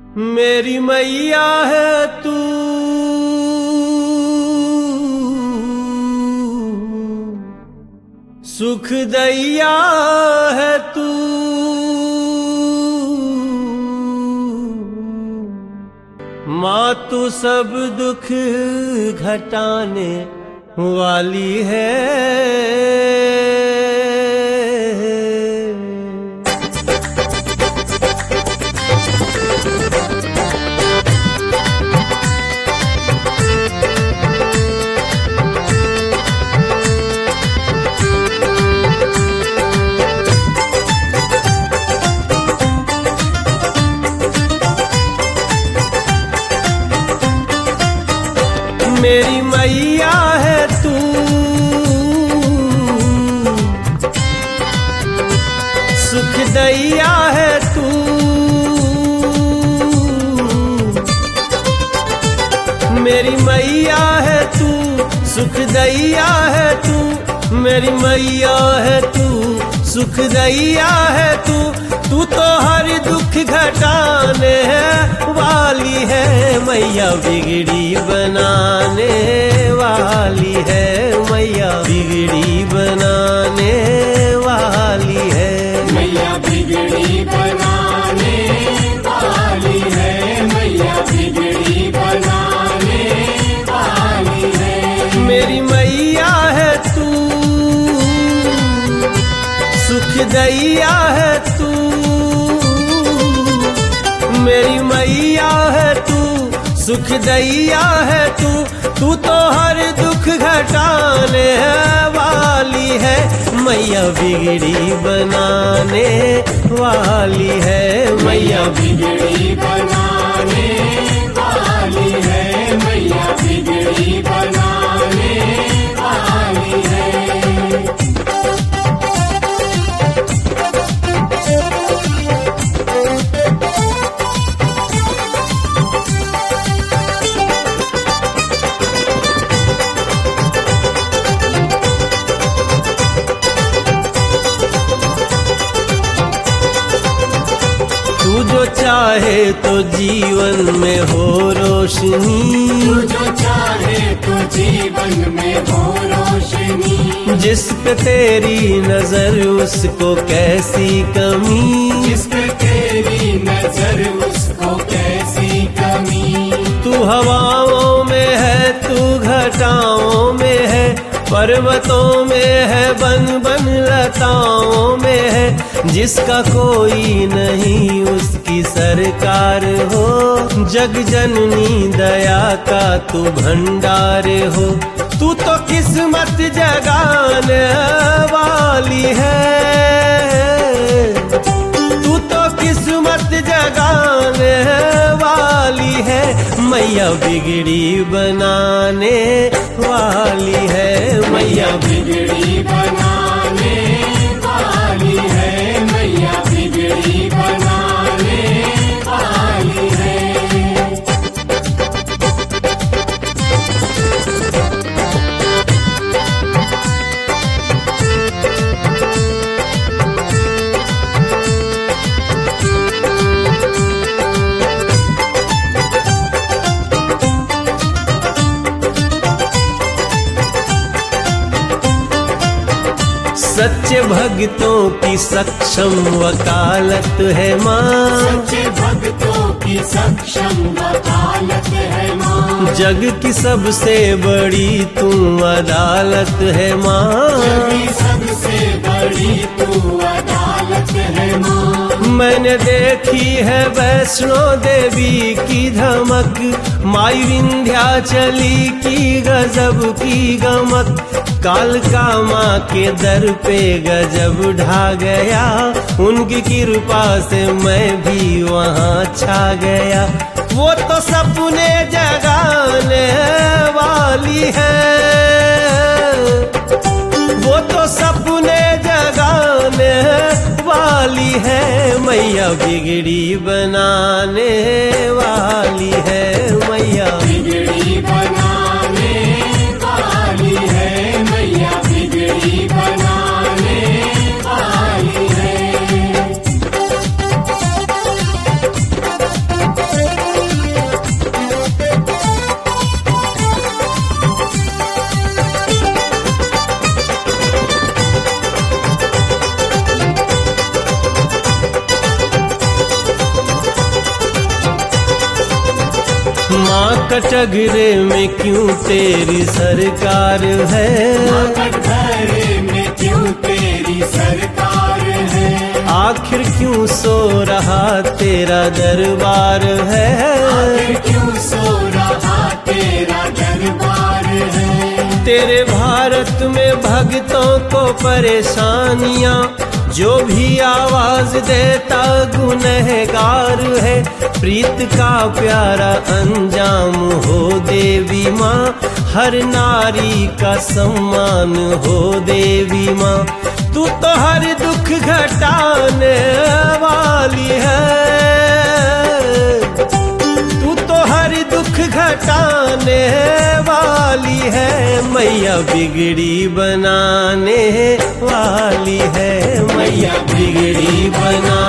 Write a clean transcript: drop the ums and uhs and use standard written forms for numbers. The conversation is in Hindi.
मेरी मैया है तू, सुख दैया है तू, माँ तू सब दुख घटाने वाली है। मेरी मैया है तू, सुख दैया है तू, मेरी मैया है तू, सुख दैया है तू, मेरी मैया है तू, सुख दैया है तू, तू तो हर दुख घटाने वाली है। मैया बिगड़ी बनाने वाली है, मैया बिगड़ी बनाने वाली है, मैया बिगड़ी बनाने वाली है, मैया बिगड़ी बनाने वाली है। मेरी मैया है तू, सुख दैया है तू, मेरी मैया है तू, सुख दैया है तू, तू तो हर दुख घटाने वाली है। मैया बिगड़ी बनाने वाली है, मैया बिगड़ी बनाने वाली है, मैया बिगड़ी बनाने वाली है। तू जो चाहे तो जीवन में हो रोशनी, तू जो चाहे तो जीवन में हो रोशनी, जिस पे तेरी नजर उसको कैसी कमी, जिस पे तेरी नजर उसको कैसी कमी। तू हवाओं में है, तू घटाओं में है, पर्वतों में है, बन बन लताओं में है, जिसका कोई नहीं उसकी सरकार हो। जग जननी दया का तू भंडार हो, तू तो किस्मत जगाने वाली है, तू तो किस्मत जगाने वाली है। मैया बिगड़ी बनाने वाली है, मैया बिगड़ी बनाने वाली है, मैया बिगड़ी बनाने वाली है। सच्चे भक्तों की सक्षम वकालत है माँ, सच्चे भक्तों की सक्षम वकालत है माँ, जग की सबसे बड़ी तू अदालत है माँ, जग सबसे बड़ी तू अदालत है माँ। मैंने देखी है वैष्णो देवी की धमक, माई विंध्याचली की गजब की गमक, कालका माँ के दर पे गजब ढा गया, उनकी कृपा से मैं भी वहाँ छा गया। वो तो सपने जगाने वाली है, वो तो सपने जगाने वाली है। मैया बिगड़ी बनाने वाली है, मैया बिगड़ी बनाने वाली है, मैया बिगड़ी बनाने वाली है। कटघरे में क्यों तेरी सरकार है, कटघरे में क्यों तेरी सरकार है, आखिर क्यों सो रहा तेरा दरबार है, आखिर क्यों सो रहा तेरा दरबार है। तेरे भारत में भक्तों को परेशानियां, जो भी आवाज देता गुनहगार है। प्रीत का प्यारा अंजाम हो देवी माँ, हर नारी का सम्मान हो देवी माँ। तू तो हर दुख घटाने वाली है, तू तो हर दुख घटाने वाली है। मैया बिगड़ी बनाने वाली है, मैया बिगड़ी बना